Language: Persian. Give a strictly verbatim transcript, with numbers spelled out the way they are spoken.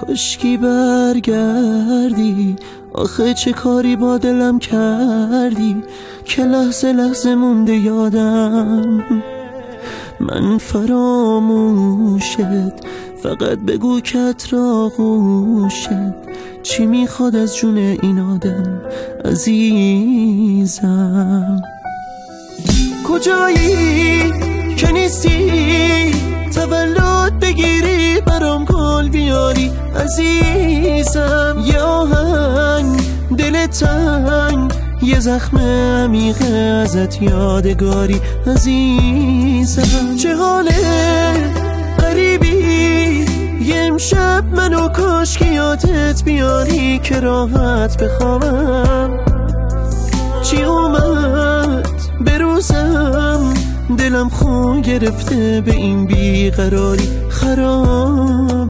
کاشکی برگردی، آخه چه کاری با دلم کردی که لحظه لحظه مونده یادم. من فراموشت، فقط بگو کت را غوشت، چی میخواد از جون این آدم عزیزم. کجایی که نیستی، تولد بگیری برام گل بیاری عزیزم. یه آهنگ دل تنگ، یه زخم عمیق ازت یادگاری عزیزم. چه حاله غریبی یه امشب منو کاش که یادت بیاری که راحت بخوابم. چی اومد به روزم، دلم خون گرفته به این بیقراری خراب.